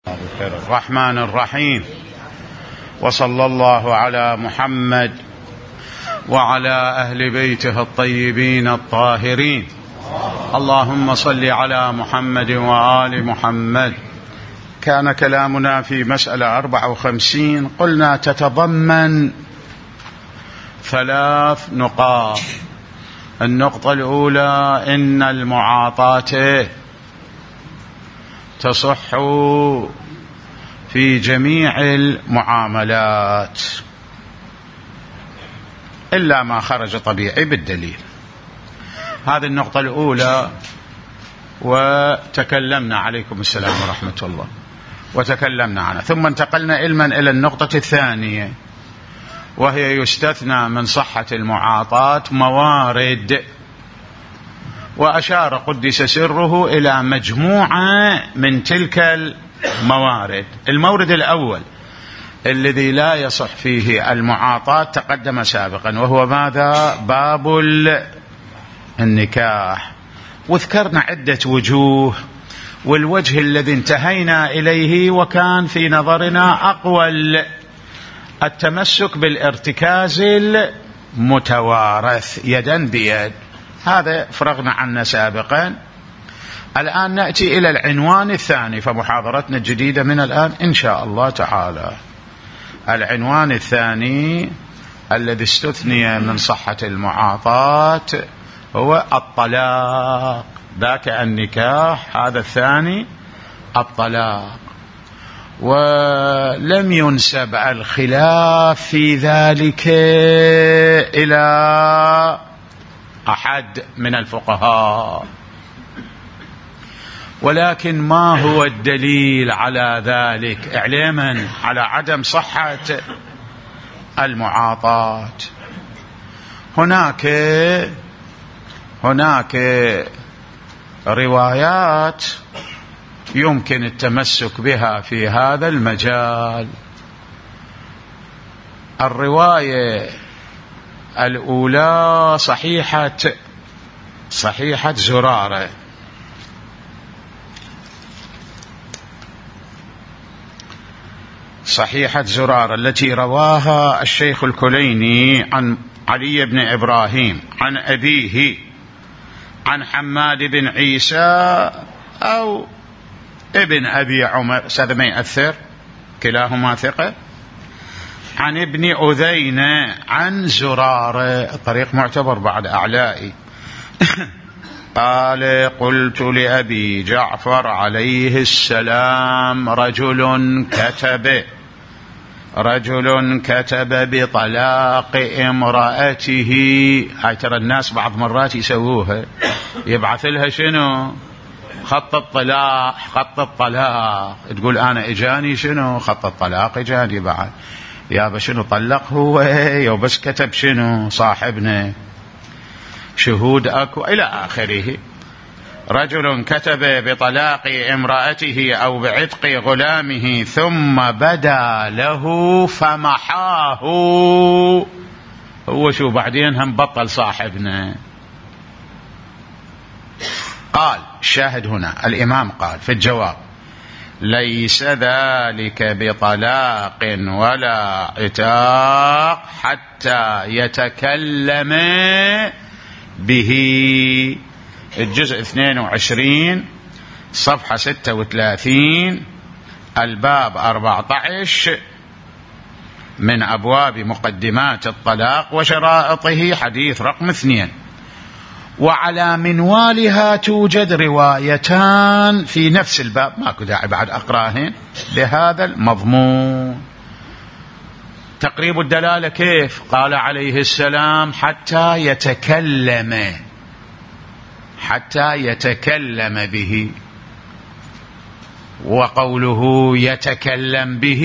الرحمن الرحيم، وصلى الله على محمد وعلى أهل بيته الطيبين الطاهرين. اللهم صل على محمد وآل محمد. كان كلامنا في مسألة 54 قلنا تتضمن 3 نقاط. النقطة الأولى إن المعاطاة تصح في جميع المعاملات إلا ما خرج طبيعي بالدليل. هذه النقطة الأولى، وتكلمنا عليكم السلام ورحمة الله وتكلمنا عنها، ثم انتقلنا علما إلى النقطة الثانية، وهي يستثنى من صحة المعاطاة موارد، وأشار قدس سره إلى مجموعة من تلك الموارد. المورد الأول الذي لا يصح فيه المعاطاة تقدم سابقا، وهو ماذا؟ باب النكاح، وذكرنا عدة وجوه، والوجه الذي انتهينا إليه وكان في نظرنا أقوى التمسك بالارتكاز المتوارث يدا بيد، هذا فرغنا عنه سابقا. الآن نأتي إلى العنوان الثاني، فمحاضرتنا الجديدة من الآن إن شاء الله تعالى. العنوان الثاني الذي استثني من صحة المعاطاة هو الطلاق، ذاك النكاح، هذا الثاني الطلاق. ولم ينسب الخلاف في ذلك إلى أحد من الفقهاء، ولكن ما هو الدليل على ذلك؟ إعلاما على عدم صحة المعاطاة. هناك روايات يمكن التمسك بها في هذا المجال. الرواية الأولى صحيحة زرارة، صحيحة زرارة التي رواها الشيخ الكليني عن علي بن إبراهيم عن أبيه عن حماد بن عيسى أو ابن أبي عمر، هذا ما يأثر، كلاهما ثقة، عن ابن أذينة عن زرارة، الطريق معتبر بعد أعلائي. قال: قلت لأبي جعفر عليه السلام: رجل كتب بطلاق امرأته. هاي ترى الناس بعض مرات يسووها، يبعث لها شنو؟ خط الطلاق. تقول أنا إجاني شنو؟ خط الطلاق إجاني بعد. يابا شنو طلق هو؟ بس كتب شنو؟ صاحبنا شهود أكو إلى آخره. رجل كتب بطلاق امرأته أو بعتق غلامه ثم بدا له فمحاه. هو شو بعدين هم بطل صاحبنا. قال الشاهد هنا، الإمام قال في الجواب: ليس ذلك بطلاق ولا عتاق حتى يتكلم به. الجزء 22 صفحة 36 الباب 14 من أبواب مقدمات الطلاق وشرائطه، حديث رقم 2. وعلى منوالها توجد روايتان في نفس الباب، ماكو داعي بعد أقراهن، بهذا المضمون. تقريب الدلالة كيف؟ قال عليه السلام: حتى يتكلم به. وقوله يتكلم به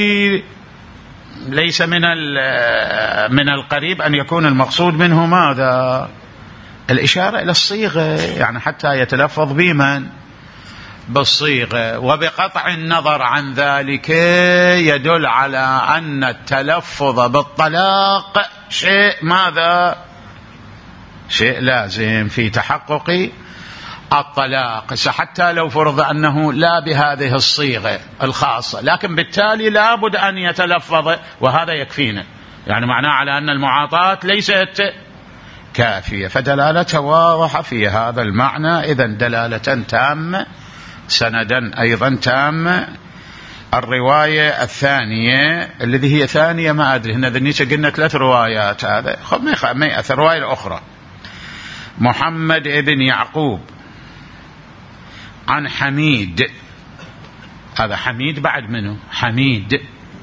ليس من القريب أن يكون المقصود منه ماذا؟ الإشارة إلى الصيغة، يعني حتى يتلفظ بمن؟ بالصيغة. وبقطع النظر عن ذلك يدل على أن التلفظ بالطلاق شيء ماذا؟ شيء لازم في تحقق الطلاق. حتى لو فرض أنه لا بهذه الصيغة الخاصة، لكن بالتالي لابد أن يتلفظ، وهذا يكفينا، يعني معناه على أن المعاطاة ليست كافية. فدلالته واضحة في هذا المعنى، إذن دلالة تامة، سندا أيضا تامة. الرواية الثانية الذي هي ثانية، ما أدري هنا ذنيتش، قلنا 3 روايات، هذا ما يأثر. الرواية الأخرى محمد بن يعقوب عن حميد، هذا حميد بعد منه حميد،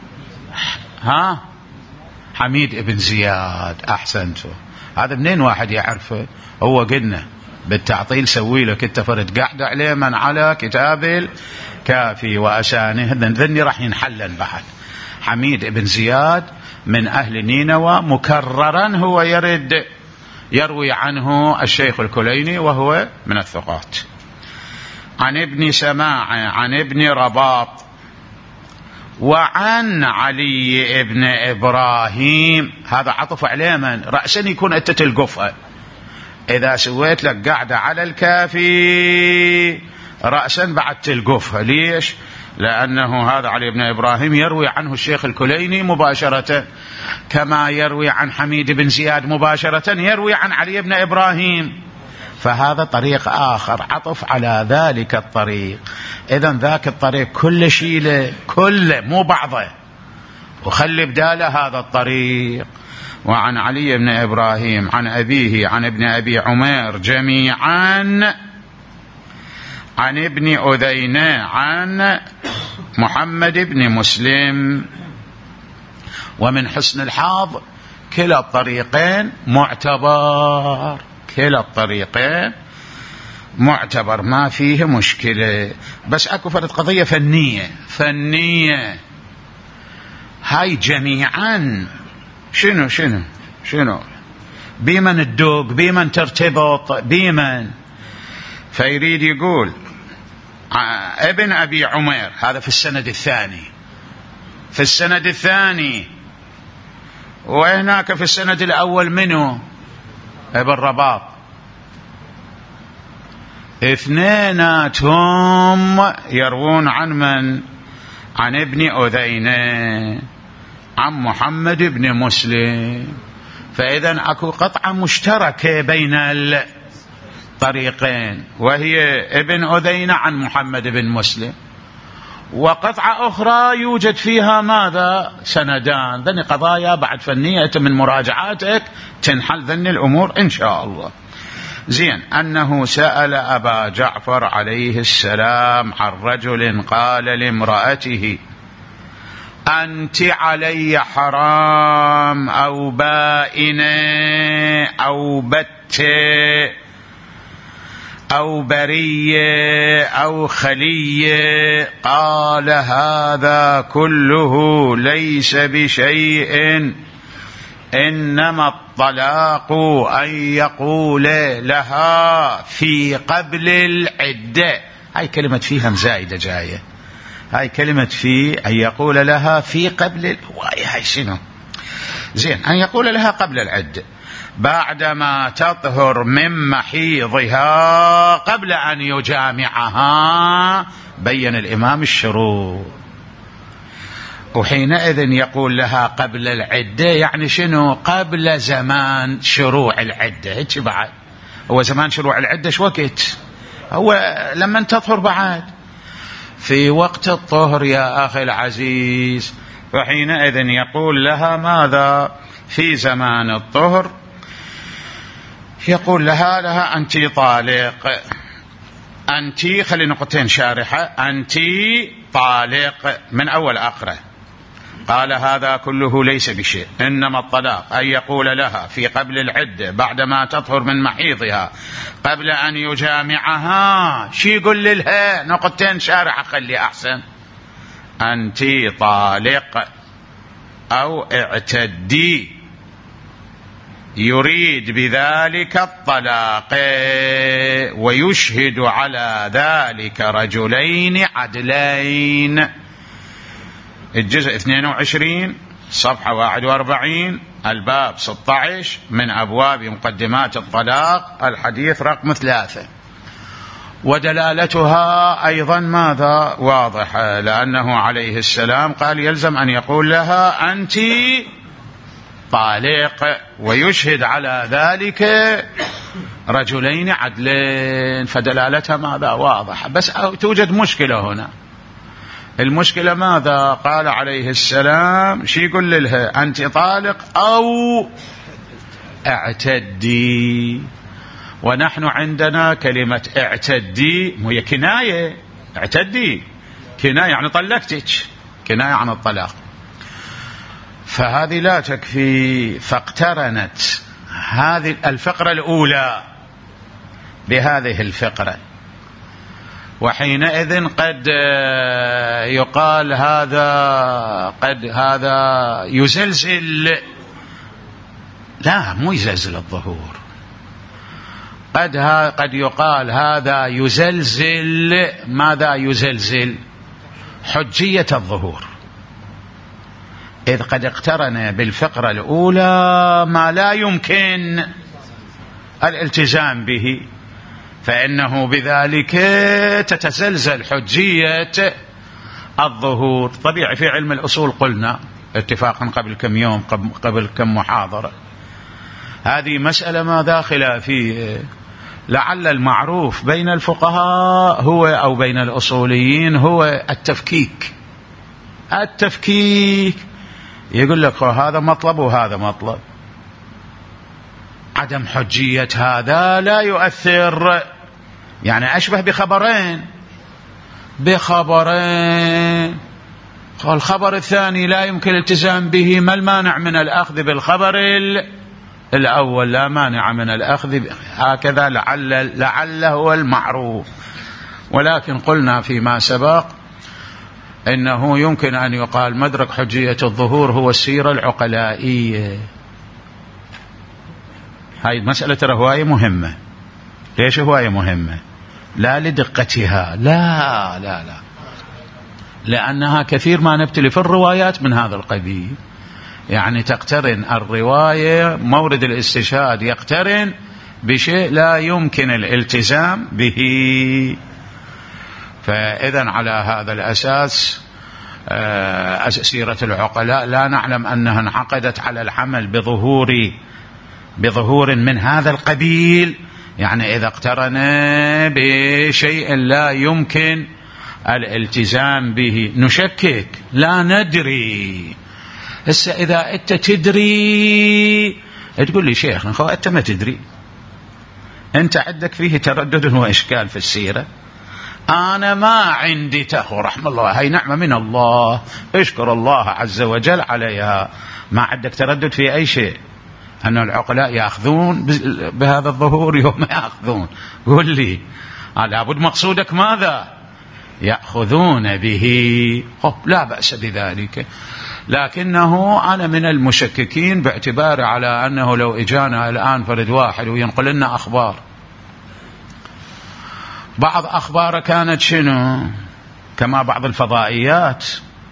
حميد ابن زياد، أحسنتوا. هذا منين واحد يعرفه؟ هو قلنا بالتعطيل سوي له كنت فرد قاعد عليه من على كتاب الكافي وأسانه، ذني راح ينحلن بعد. حميد ابن زياد من أهل نينوى، مكررا هو يروي عنه الشيخ الكليني وهو من الثقات. عن ابن سماع عن ابن رباط وعن علي ابن إبراهيم، هذا عطف عليه من رأسا يكون أنت تلقفها. إذا سويت لك قاعدة على الكافي رأسا بعد تلقفها. ليش؟ لأنه هذا علي بن إبراهيم يروي عنه الشيخ الكليني مباشرة، كما يروي عن حميد بن زياد مباشرة يروي عن علي بن إبراهيم، فهذا طريق آخر عطف على ذلك الطريق. إذن ذاك الطريق كل شيله، كله مو بعضه، وخلي بداله هذا الطريق. وعن علي بن إبراهيم عن أبيه عن ابن أبي عمير جميعا عن ابن أذينة عن محمد بن مسلم. ومن حسن الحظ كلا الطريقين معتبر، كلا الطريقين معتبر، ما فيه مشكلة. بس اكو فرد قضية فنية هاي جميعا شنو بمن الدوق، بمن ترتبط، بمن. فيريد يقول ابن أبي عمير، هذا في السند الثاني، وهناك في السند الأول منه ابن رباط، اثنيناتهم يروون عن من؟ عن ابن أذينة عن محمد بن مسلم. فإذا أكو قطعة مشتركة بين الطريقين، وهي ابن أذينة عن محمد بن مسلم، وقطعة أخرى يوجد فيها ماذا؟ سندان. ذني قضايا بعد فنية من مراجعاتك تنحل ذني الأمور إن شاء الله. زين. أنه سأل أبا جعفر عليه السلام عن رجل قال لامرأته أنت علي حرام أو بائنة أو بتة أو برية أو خلية. قال هذا كله ليس بشيء، إنما الطلاق أن يقول لها في قبل العدة. هاي كلمة فيها مزايدة جاية، هاي كلمة في أن يقول لها في قبل هاي شنو؟ زين. أن يقول لها قبل العدة بعدما تطهر من محيضها قبل أن يجامعها. بين الإمام الشروط، وحينئذ يقول لها قبل العدة يعني شنو؟ قبل زمان شروع العدة. هيك بعد هو زمان شروع العدة شو وقت؟ هو لما تطهر بعد في وقت الطهر يا أخي العزيز. وحينئذ يقول لها ماذا؟ في زمان الطهر يقول لها أنت طالق، أنت خلي نقطتين شارحة، أنت طالق من أول آخره. قال هذا كله ليس بشيء، إنما الطلاق أن يقول لها في قبل العدة بعدما تطهر من محيضها قبل أن يجامعها. شي يقول لها؟ نقطتين شارحة خلي أحسن. أنت طالق أو اعتدي، يريد بذلك الطلاق، ويشهد على ذلك رجلين عدلين. الجزء 22 صفحة 41 الباب 16 من أبواب مقدمات الطلاق، الحديث رقم 3. ودلالتها أيضا ماذا؟ واضحة، لأنه عليه السلام قال يلزم أن يقول لها أنت طالق، ويشهد على ذلك رجلين عدلين، فدلالتها ماذا؟ واضحة. بس توجد مشكلة هنا. المشكلة ماذا؟ قال عليه السلام شي يقول لها أنت طالق أو اعتدي، ونحن عندنا كلمة اعتدي وهي كناية. اعتدي كناية يعني طلقتك، كناية عن الطلاق، فهذه لا تكفي. فاقترنت هذه الفقرة الأولى بهذه الفقرة، وحينئذ قد يقال هذا يزلزل، لا مو يزلزل الظهور، قد يقال هذا يزلزل. ماذا يزلزل؟ حجية الظهور، إذ قد اقترن بالفقرة الأولى ما لا يمكن الالتزام به، فإنه بذلك تتزلزل حجية الظهور. طبيعي في علم الأصول قلنا اتفاقا قبل كم يوم، قبل كم محاضرة، هذه مسألة ماذا خلافية. لعل المعروف بين الفقهاء هو أو بين الأصوليين هو التفكيك. يقول لك هذا مطلب وهذا مطلب، عدم حجية هذا لا يؤثر، يعني أشبه بخبرين. الخبر الثاني لا يمكن الالتزام به، ما المانع من الأخذ بالخبر الأول؟ لا مانع من الأخذ هكذا، لعل هو المعروف. ولكن قلنا فيما سبق إنه يمكن أن يقال مدرك حجية الظهور هو السيرة العقلائية. هاي مسألة هواية مهمة. ليش هواية مهمة؟ لا لدقتها، لا لأنها كثير ما نبتلي في الروايات من هذا القبيل، يعني تقترن الرواية مورد الاستشهاد يقترن بشيء لا يمكن الالتزام به. فإذا على هذا الأساس سيرة العقلاء لا نعلم أنها انعقدت على العمل بظهور من هذا القبيل، يعني إذا اقترن بشيء لا يمكن الالتزام به نشكك، لا ندري. هسه إذا أنت تدري تقول لي شيخنا أنت ما تدري، أنت عندك فيه تردد وإشكال في السيرة، أنا ما عندي تخو رحمة الله، هاي نعمة من الله، اشكر الله عز وجل عليها، ما عندك تردد في أي شيء، أن العقلاء يأخذون بهذا الظهور يوم ما يأخذون، قول لي لابد مقصودك ماذا؟ يأخذون به، لا بأس بذلك. لكنه أنا من المشككين باعتبار على أنه لو إجانا الآن فرد واحد وينقل لنا أخبار، بعض أخبار كانت شنو؟ كما بعض الفضائيات،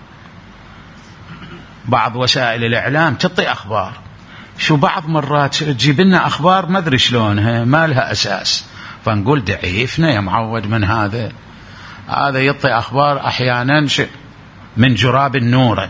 بعض وسائل الإعلام تعطي أخبار، شو بعض مرات تجيب لنا أخبار ما أدري شلونها ما لها أساس، فنقول دعيفنا يا معود من هذا يعطي أخبار أحيانا من جراب النور،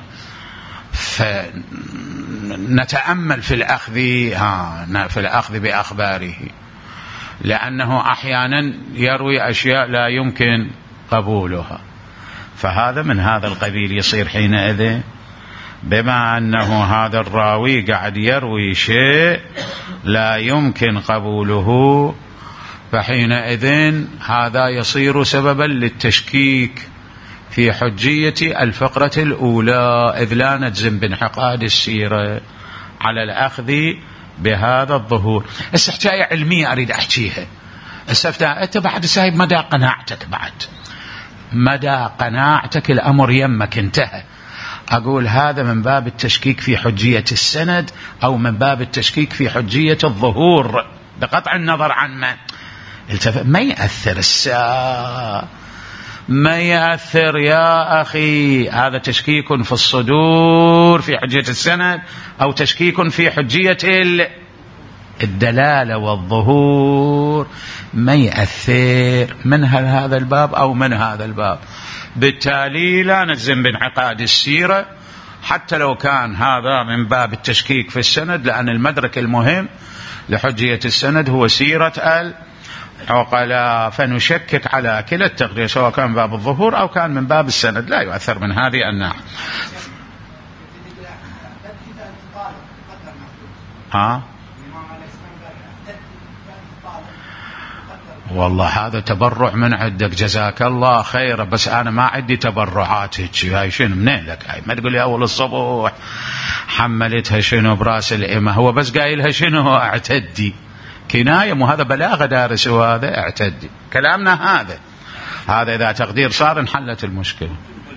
فنتأمل في الأخذ بأخباره، لأنه أحيانا يروي أشياء لا يمكن قبولها، فهذا من هذا القبيل يصير حينئذ بما أنه هذا الراوي قاعد يروي شيء لا يمكن قبوله، فحينئذ هذا يصير سببا للتشكيك في حجية الفقرة الأولى، إذ لا نجزم بانعقاد السيرة على الأخذ بهذا الظهور. السحتاية علمية أريد أحكيها، أنت بعد سايب مدى قناعتك، مدى قناعتك الأمر يمك انتهى. أقول هذا من باب التشكيك في حجية السند أو من باب التشكيك في حجية الظهور، بقطع النظر عن ما يأثر ما يأثر يا أخي. هذا تشكيك في الصدور في حجية السند أو تشكيك في حجية الدلالة والظهور ما يأثر من هذا الباب أو من هذا الباب. بالتالي لا نجزم بانعقاد السيرة حتى لو كان هذا من باب التشكيك في السند، لأن المدرك المهم لحجية السند هو سيرة العقلاء، فنشكك على كلا التقدير سواء كان من باب الظهور أو كان من باب السند، لا يؤثر من هذه الناحية. والله هذا تبرع من عندك، جزاك الله خير، بس أنا ما عندي تبرعات هاي شنو منين لك هاي؟ ما تقول لي أول الصبح حملتها شنو براس الإمة، هو بس قايلها شنو اعتدي، كناية، مو هذا بلاغة دارس، وهذا اعتدي كلامنا هذا إذا تقدير صار انحلت المشكلة.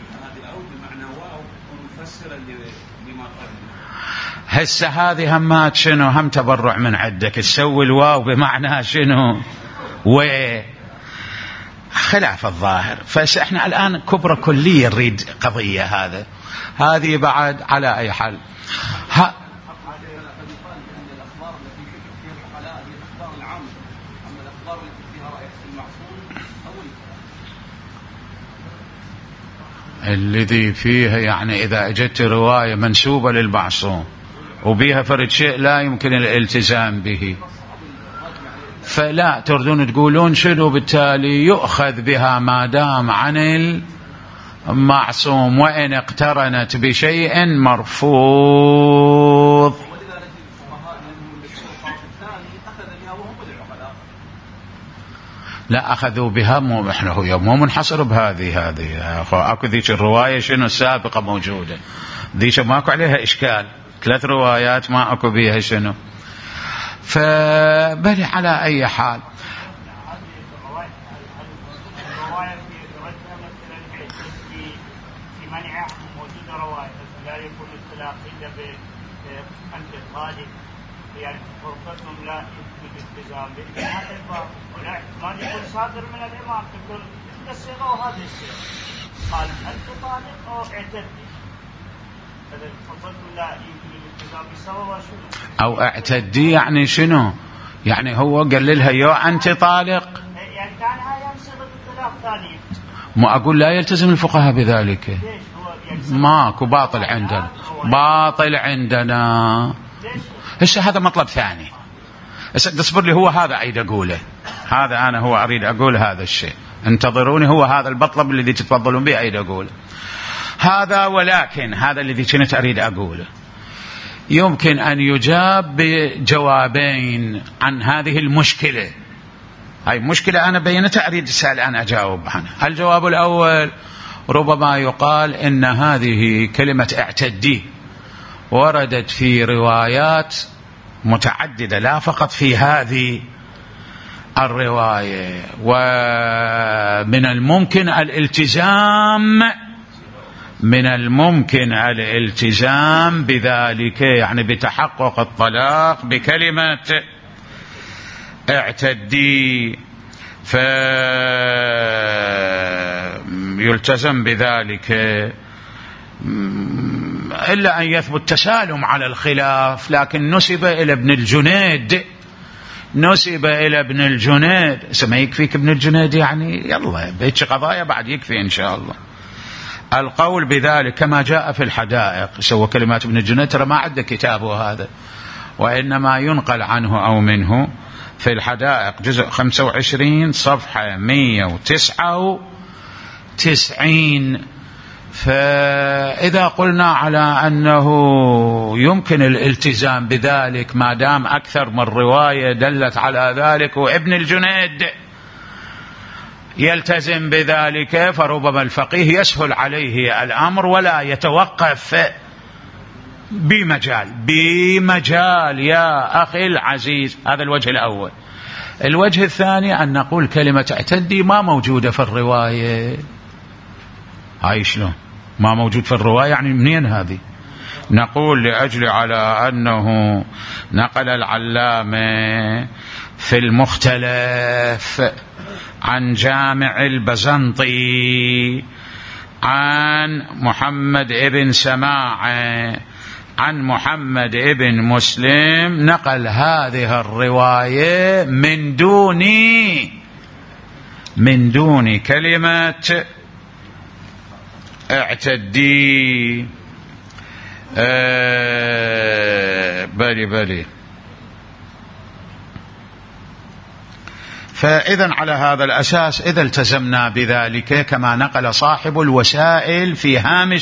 هسه هذه همات شنو هم تبرع من عندك، تسوي الواو بمعنى شنو خلاف الظاهر. فاحنا الآن كبرى كلية نريد قضية هذه بعد على أي حال. الذي فيها يعني إذا أجت رواية منسوبة للمعصوم وبيها فرد شيء لا يمكن الالتزام به، فلا تردون تقولون شنو بالتالي يؤخذ بها ما دام عن المعصوم وإن اقترنت بشيء مرفوض. لا أخذوا بها، مو منحصر بهذه أكو ذيك الرواية شنو السابقة موجودة، ذيك ماكو عليها إشكال، 3 روايات ما أكو بيها شنو، فبل على أي حال. ما يكون صادر من الإمام تقول إحدى الصيغة وهذه الصيغة، قال أنت طالق أو اعتدي، هذا الفضل لا يمكن الالتزام بسبب شنو، أو اعتدي يعني شنو، يعني هو قال لها يا أنت طالق، يعني كان هاي صيغة الطلاق ثانية. ما أقول لا يلتزم الفقهاء بذلك، ماكو باطل عندنا. هسه هذا مطلب ثاني، اصبر لي، هو هذا أريد أقوله، هو أريد أقول هذا الشيء، انتظروني، هو هذا المطلب الذي تتفضلون به أريد أقوله هذا. ولكن هذا الذي كنت أريد أقوله يمكن أن يجاب بجوابين عن هذه المشكلة. هاي مشكلة أنا بينتها أريد أسأل أن أجاوب عنها. الجواب الأول، ربما يقال إن هذه كلمة اعتدي وردت في روايات متعددة لا فقط في هذه الرواية، ومن الممكن الالتزام بذلك، يعني بتحقق الطلاق بكلمة اعتدي، فيلتزم بذلك، إلا أن يثبت تسالم على الخلاف. لكن نسب إلى ابن الجنيد، ما يكفيك ابن الجنيد يعني يلا بيتش قضايا بعد يكفي إن شاء الله. القول بذلك كما جاء في الحدائق، سوى كلمات ابن الجنيد، ترى ما عد كتابه هذا، وإنما ينقل عنه أو منه في الحدائق جزء 25 صفحة 199. فإذا قلنا على أنه يمكن الالتزام بذلك ما دام أكثر من رواية دلت على ذلك وابن الجنيد يلتزم بذلك، فربما الفقيه يسهل عليه الأمر ولا يتوقف بمجال يا أخي العزيز. هذا الوجه الأول. الوجه الثاني أن نقول كلمة اعتدي ما موجودة في الرواية. هاي شلون ما موجود في الرواية؟ يعني منين هذه؟ نقول لأجل على أنه نقل العلامة في المختلف عن جامع البزنطي عن محمد ابن سماع عن محمد ابن مسلم نقل هذه الرواية من دون كلمة اعتدي. بلي فإذا على هذا الأساس إذا التزمنا بذلك كما نقل صاحب الوسائل في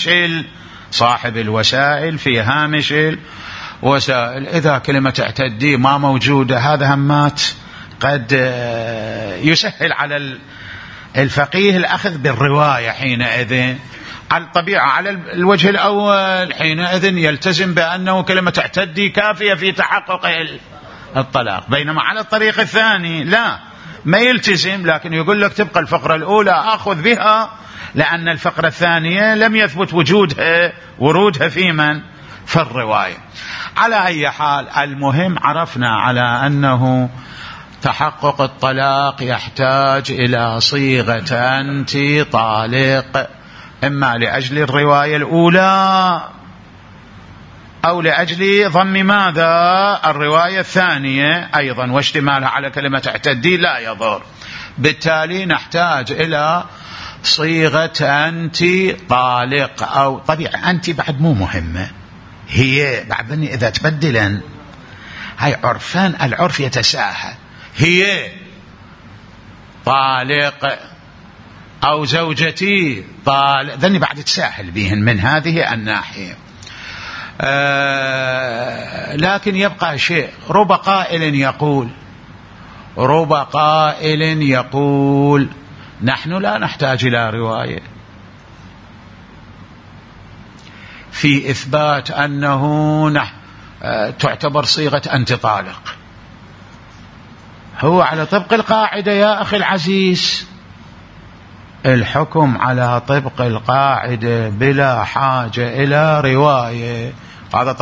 هامش الوسائل، إذا كلمة اعتدي ما موجودة هذا همات قد يسهل على الفقيه الأخذ بالرواية حينئذ. على الطبيعة على الوجه الأول حينئذ يلتزم بأنه كلمة اعتدي كافية في تحقق الطلاق، بينما على الطريق الثاني لا، ما يلتزم، لكن يقول لك تبقى الفقرة الأولى أخذ بها لأن الفقرة الثانية لم يثبت ورودها في الرواية. على أي حال المهم عرفنا على أنه تحقق الطلاق يحتاج إلى صيغة أنت طالق، إما لأجل الرواية الأولى أو لأجل ضم ماذا الرواية الثانية أيضا، واشتمالها على كلمة اعتدي لا يضر. بالتالي نحتاج إلى صيغة أنت طالق، أو طبيعي أنت بعد مو مهمة، هي بعد إذا تبدلا هاي عرفان، العرف يتساهل، هي طالق أو زوجتي طالق، ذني بعد تساهل بهن من هذه الناحية. لكن يبقى شيء، رب قائل يقول نحن لا نحتاج إلى رواية في إثبات أنه تعتبر صيغة أنت طالق. هو على طبق القاعدة يا أخي العزيز، الحكم على طبق القاعدة بلا حاجة إلى رواية، هذا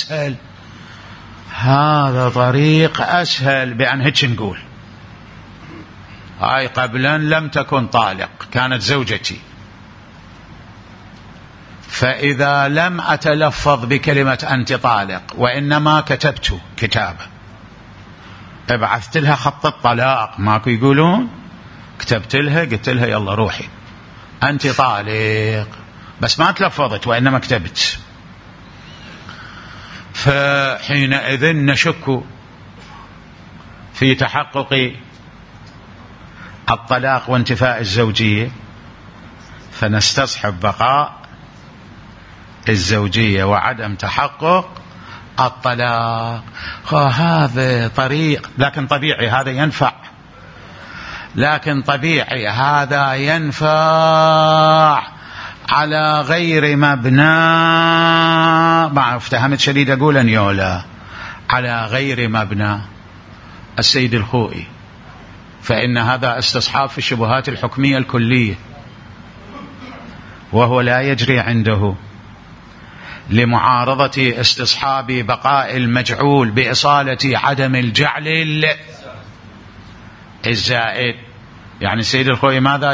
طريق أسهل بأن هيك نقول هاي قبلا لم تكن طالق، كانت زوجتي، فإذا لم أتلفظ بكلمة أنت طالق وإنما كتبت كتابة، ابعثت لها خط الطلاق، ماكو يقولون كتبت لها قلت لها يلا روحي أنت طالق، بس ما تلفظت وإنما كتبت، فحينئذ نشك في تحقق الطلاق وانتفاء الزوجية، فنستصحب بقاء الزوجية وعدم تحقق الطلاق. هذا طريق، لكن طبيعي هذا ينفع على غير مبنى، ما افتهمت شديد أقول أن يولا على غير مبنى السيد الخوئي، فإن هذا استصحاب في الشبهات الحكمية الكلية، وهو لا يجري عنده لمعارضة استصحاب بقاء المجعول بإصالة عدم الجعل الزائد. يعني السيد الخوئي ماذا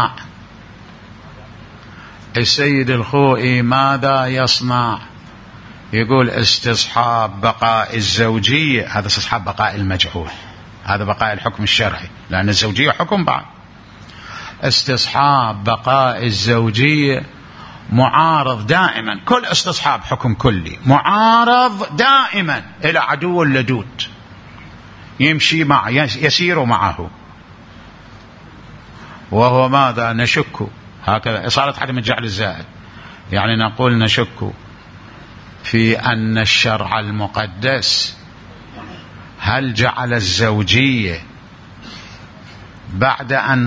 يصنع؟ يقول استصحاب بقاء الزوجية، هذا استصحاب بقاء المجعول، هذا بقاء الحكم الشرعي، لأن الزوجية حكم بعد. استصحاب بقاء الزوجية معارض دائما، كل استصحاب حكم كلي معارض دائما إلى عدو لدود يمشي معه يسير معه، وهو ماذا؟ نشك، هكذا إصالة عدم الجعل الزائد، يعني نقول نشك في أن الشرع المقدس هل جعل الزوجية بعد أن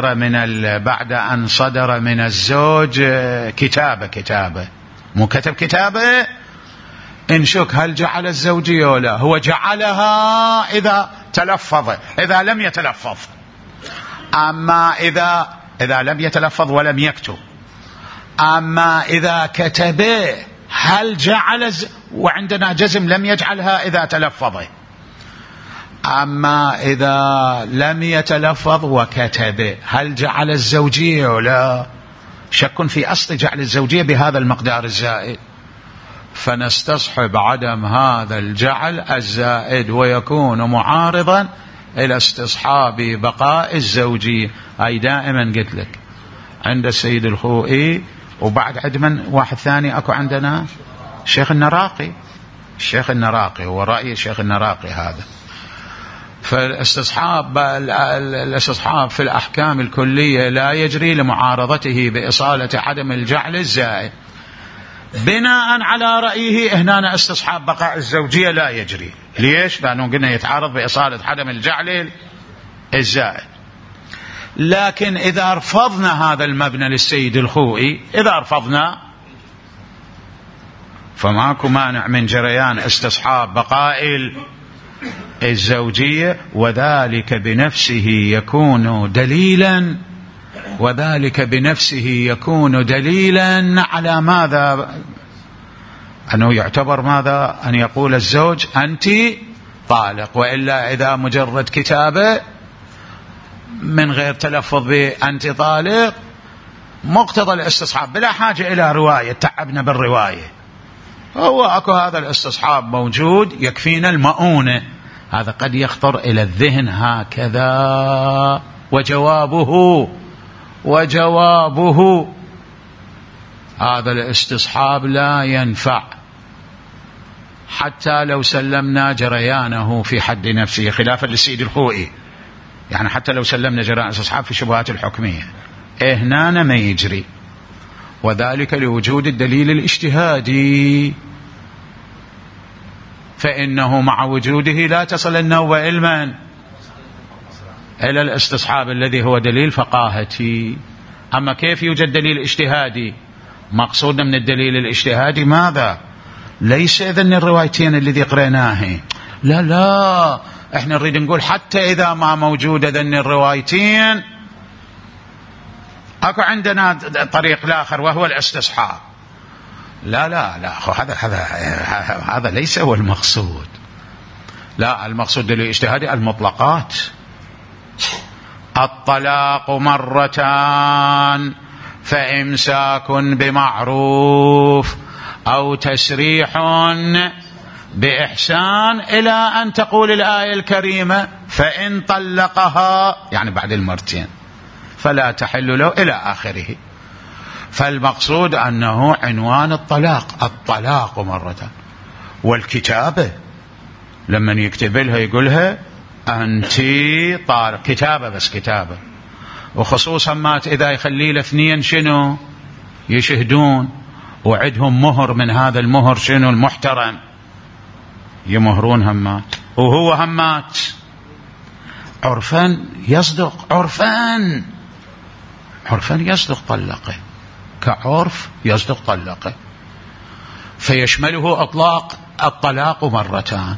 صدر من الزوج كتابة مو كتب كتابة، انشك هل جعل الزوجية ولا هو جعلها إذا تلفظ، إذا لم يتلفظ. أما إذا لم يتلفظ ولم يكتب، أما إذا كتب هل جعل وعندنا جزم لم يجعلها إذا تلفظ. أما إذا لم يتلفظ وكتب هل جعل الزوجية ولا؟ شك في أصل جعل الزوجية بهذا المقدار الزائد. فنستصحب عدم هذا الجعل الزائد ويكون معارضا إلى استصحاب بقاء الزوجية. أي دائما قلت لك عند السيد الخوئي، وبعد عندنا واحد ثاني أكو عندنا الشيخ النراقي. الشيخ النراقي هو رأي الشيخ النراقي هذا. فالاستصحاب في الأحكام الكلية لا يجري لمعارضته بإصالة عدم الجعل الزائد. بناء على رأيه هنا استصحاب بقاء الزوجية لا يجري. ليش؟ لأنه قلنا يتعارض بإصالة عدم الجعل الزائد. لكن إذا رفضنا هذا المبنى للسيد الخوئي، إذا رفضنا فماكو مانع من جريان استصحاب بقاء الزوجية، وذلك بنفسه يكون دليلا، وذلك بنفسه يكون دليلا على ماذا؟ أنه يعتبر ماذا؟ أن يقول الزوج أنت طالق. وإلا إذا مجرد كتابة من غير تلفظ بأنت طالق مقتضى الاستصحاب بلا حاجة إلى رواية، تعبنا بالرواية. هو أكو هذا الاستصحاب موجود يكفينا المؤونة. هذا قد يخطر إلى الذهن هكذا. وجوابه هذا الاستصحاب لا ينفع حتى لو سلمنا جريانه في حد نفسه، خلافا للسيد الخوئي. يعني حتى لو سلمنا جريان الاستصحاب في شبهات الحكمية هنا ما يجري، وذلك لوجود الدليل الاجتهادي، فإنه مع وجوده لا تصل النوبة علما إلى الاستصحاب الذي هو دليل فقاهتي. أما كيف يوجد دليل اجتهادي؟ مقصودنا من الدليل الاجتهادي ماذا؟ ليس إذن الروايتين الذي قرأناه، لا احنا نريد نقول حتى إذا ما موجود إذن الروايتين أكو عندنا طريق الآخر وهو الاستصحاب. لا هذا ليس هو المقصود. لا، المقصود دليل اجتهادي المطلقات. الطلاق مرتان فإمساك بمعروف أو تسريح بإحسان، إلى أن تقول الآية الكريمة فإن طلقها، يعني بعد المرتين فلا تحل له إلى آخره. فالمقصود أنه عنوان الطلاق مرتان. والكتابة لما يكتب لها يقولها أنت طالق، كتابة بس كتابة. وخصوصا ما إذا يخلي له اثنين شنو يشهدون وعدهم مهر، من هذا المهر شنو المحترم يمهرون همات، وهو همات عرفا يصدق، عرفا يصدق طلقه، كعرف يصدق طلقه، فيشمله أطلاق الطلاق مرتان.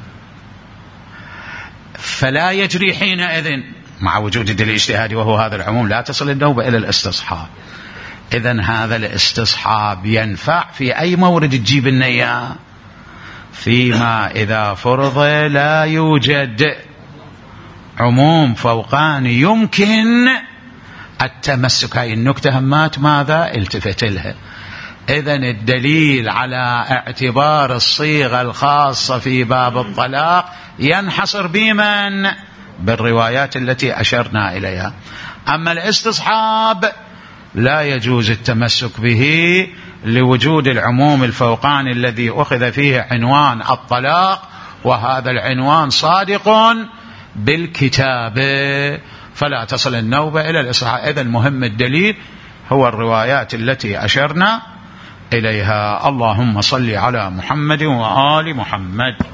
فلا يجري حينئذ مع وجود الدليل الاجتهادي وهو هذا العموم لا تصل النوبة إلى الاستصحاب. إذن هذا الاستصحاب ينفع في أي مورد تجيب النية، فيما إذا فرض لا يوجد عموم فوقاني يمكن التمسك. هاي النكتة همات ماذا التفت لها. إذن الدليل على اعتبار الصيغة الخاصة في باب الطلاق ينحصر بمن؟ بالروايات التي أشرنا إليها. أما الاستصحاب لا يجوز التمسك به لوجود العموم الفوقاني الذي أخذ فيه عنوان الطلاق، وهذا العنوان صادق بالكتابة، فلا تصل النوبة إلى الإصحاح. إذن مهم الدليل هو الروايات التي أشرنا إليها. اللهم صل على محمد وآل محمد.